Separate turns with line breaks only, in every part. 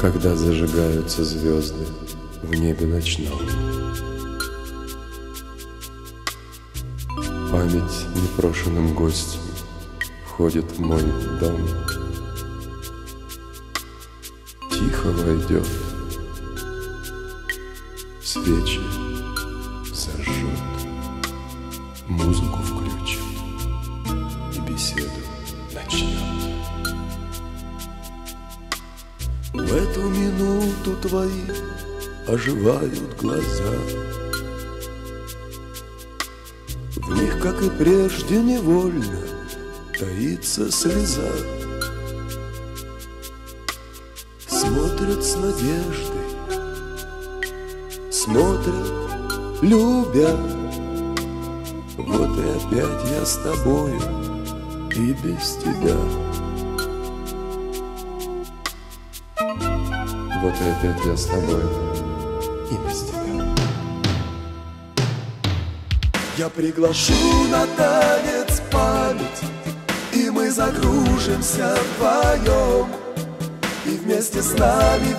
Когда зажигаются звезды в небе ночном, память непрошенным гостем входит в мой дом. Тихо войдет, свечи зажжет, музыку включит и беседу начнет. В эту минуту твои оживают глаза, в них, как и прежде, невольно таится слеза. Смотрят с надеждой, смотрят, любя. Вот и опять я с тобою и без тебя. Вот и опять я с тобой и без тебя.
Я приглашу на танец память, и мы загружимся вдвоем. И вместе с нами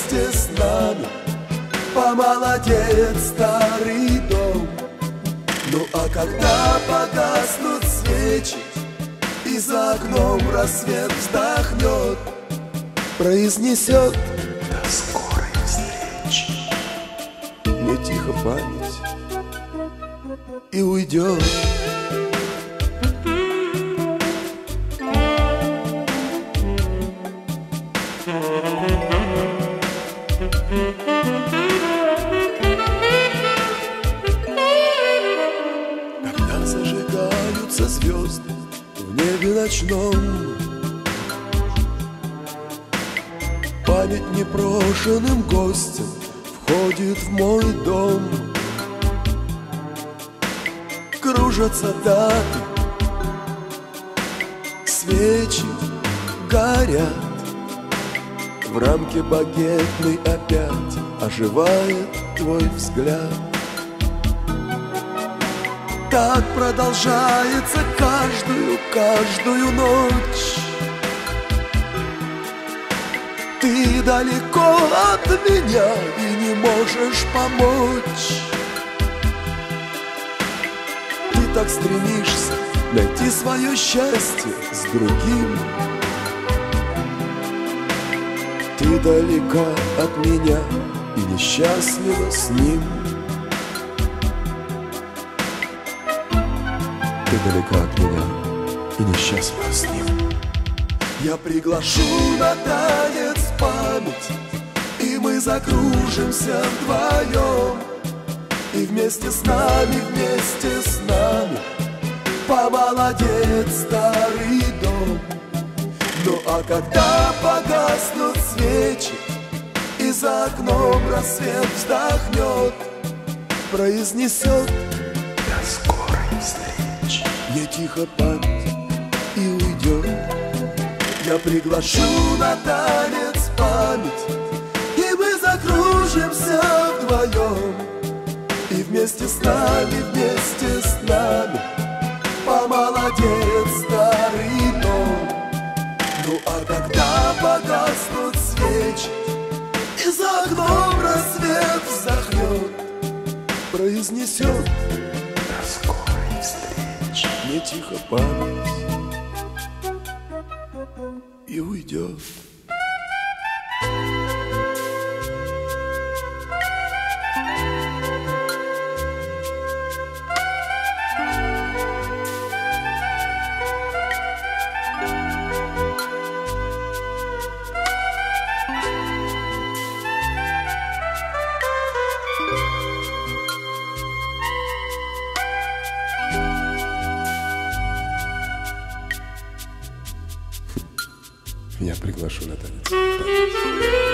помолодеет старый дом. Ну а когда погаснут свечи, и за окном рассвет вздохнет, произнесет:
до скорой встречи.
мне тихо память и уйдет. Когда зажигаются звезды в небе ночном, память непрошенным гостем входит в мой дом. Кружатся даты, свечи горят, в рамке багетной опять оживает твой взгляд. Так продолжается каждую ночь. Ты далеко от меня и не можешь помочь. Ты так стремишься найти свое счастье с другим. Ты далека от меня и несчастлива с ним.
Ты далека от меня и несчастлива с ним.
Я приглашу на танец память, и мы закружимся вдвоем. И вместе с нами помолодеет старый дом. Ну а когда погаснут свечи, и за окном рассвет вздохнет, произнесет:
до скорой встречи.
мне тихо память и уйдет. Я приглашу на танец память, и мы закружимся вдвоем. И вместе с нами помолодеет старый дом. Ну а когда погаснут свечи, и за окном рассвет вздохнет, произнесет:
до скорой встречи.
мне тихо память и уйдет.
Я приглашу на танец.